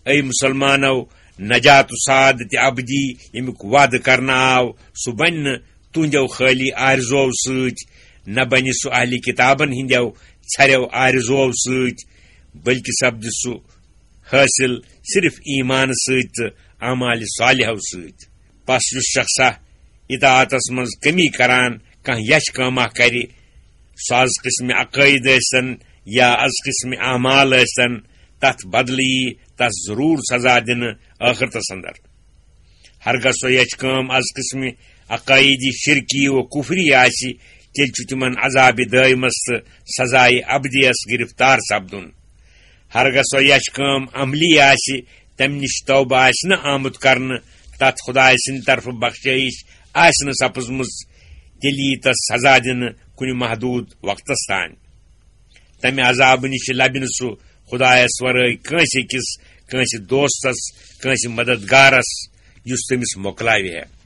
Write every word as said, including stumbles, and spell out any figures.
اے مسلمانو نجات و سعادت ابدی یمیک وعدہ کرنا آو سہ بن تہندو خالی آرزو ست نہ بنہ سہ اہل کتابن ہندو ژھرو آرزو ست بلکہ سپد سہ حاصل صرف ایمان ست اعمال صالحو ست پس یس شخصا اطاعتس مز کمی کران کان یش کامہ کر سہ از قسم عقائد ٲسن یا از قسم اعمال ٲسن تتھ بدلی تس ضرور سزا دن آخرتس اندر ہرگاہ سو یچ کام از قسم عقائدی شرکی و کفری آسی تیل چھ تمن عذاب دائمس تو سزائے ابدیس گرفتار سپدن ہرگاہ سو یچ کام عملی آسی تم نش توبہ آس نہ آمت کرن تت خدائے سند طرف بخشائش آس نہ سپزمز تیل ی تس سزا دن کن محدود وقتس تان تمہ عذاب نش لبہ سہ خدایس ورائے کنس اکس کنس دوستس کنس مددگارس یس تمس مکلاوِ ہے۔